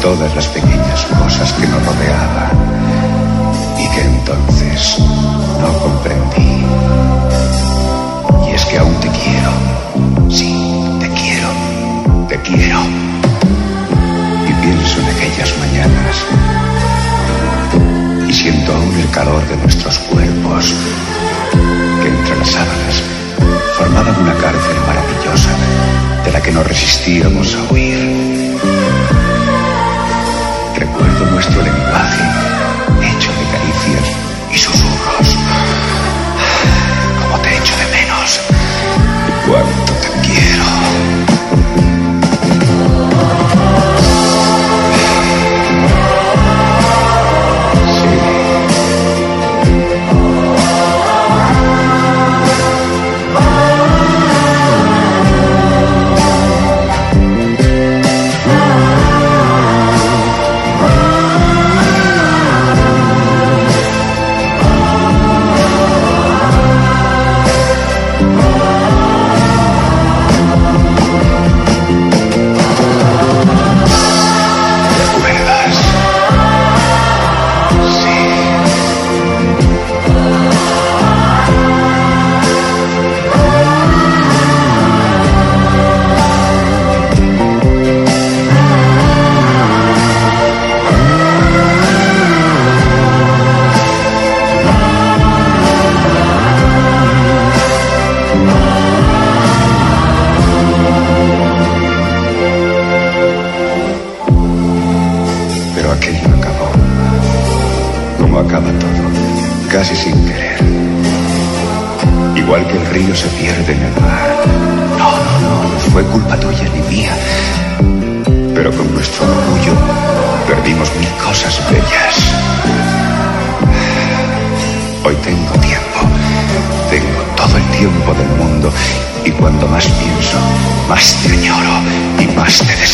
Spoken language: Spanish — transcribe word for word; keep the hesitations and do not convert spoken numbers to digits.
todas las pequeñas cosas que nos rodeaban y que entonces no comprendí. Y es que aún te quiero, sí, te quiero, te quiero. Y pienso en aquellas mañanas y siento aún el calor de nuestros cuerpos que entre las sábanas formaban una cárcel maravillosa de la que no resistíamos a huir. Recuerdo nuestro lenguaje hecho de caricias y susurros. Cómo te echo de menos y cuánto te quiero. Casi sin querer, igual que el río se pierde en el mar. No, no, no, no fue culpa tuya ni mía, pero con nuestro orgullo perdimos mil cosas bellas. Hoy tengo tiempo, tengo todo el tiempo del mundo, y cuando más pienso, más te añoro y más te deseo.